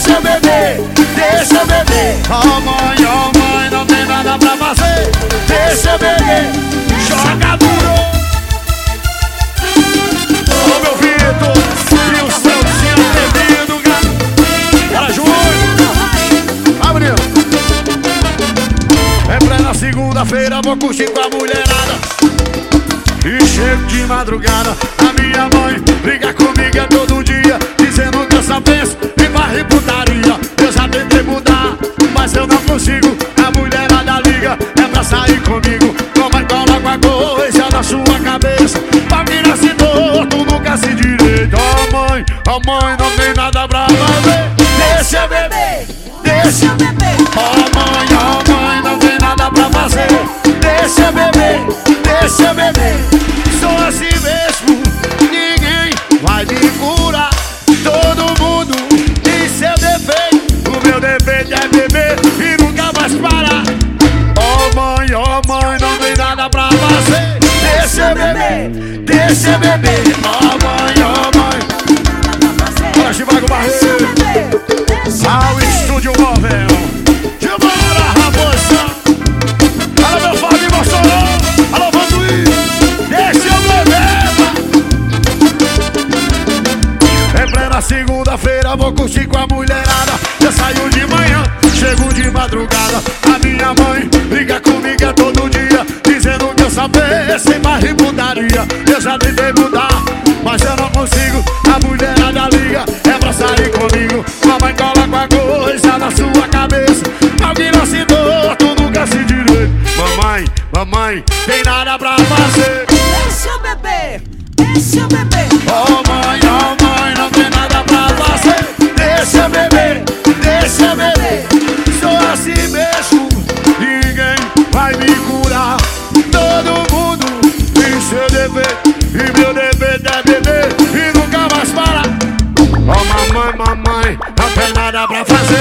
deixa eu beber, deixa eu beber. Oh mãe, não tem nada pra fazer. Deixa eu beber, Joga duro. Ô meu Vitor, e o Celcinho bebido, gato. Bora, Júnior. Vai, menino. É plena segunda-feira, vou curtir com a mulherada. E chego de madrugada. A minha mãe briga comigo é todo dia, dizendo que eu só penso em varrer putaria. Eu já tentei mudar, mas eu não consigo. A mulherada liga, é pra sair comigo. Mamãe coloca a coisa na sua cabeça, pra virar se torto, nunca se direito. Oh mãe, não tem nada pra fazer. deixa eu beber, deixa eu beber. Oh mãe, não tem nada pra fazer. Deixa eu beber, deixa eu beber. Sou assim mesmo, ninguém vai me curar. Todo mundo tem seu defeito. O meu defeito é beber e nunca mais parar. Oh mãe, não tem nada pra fazer. Deixa eu beber, deixa eu beber. Oh mãe, bora Chivago Barreiro, ao Estúdio Móvel. Bora Raposa. Alô meu Fábio Mossoró, alô Vanduí. Deixa eu beber. É plena segunda-feira, vou curtir com a mulherada. Eu saio de manhã, chego de madrugada. A minha mãe briga comigo é todo dia, dizendo que eu só penso em varrer putaria. Eu já tentei mudar, mas eu não consigo. A mulherada liga, é pra sair comigo. Mamãe coloca a coisa na sua cabeça, alguém não se torto, nunca se direito. Mamãe, tem nada pra fazer. Deixa eu beber, deixa eu beber. Oh mãe, não tem nada pra fazer. Deixa eu beber, deixa eu beber. Sou assim mesmo, ninguém vai me curar. Todo mundo tem seu dever, e meu dever é beber e nunca mais parar. Oh mamãe, não tem nada pra fazer.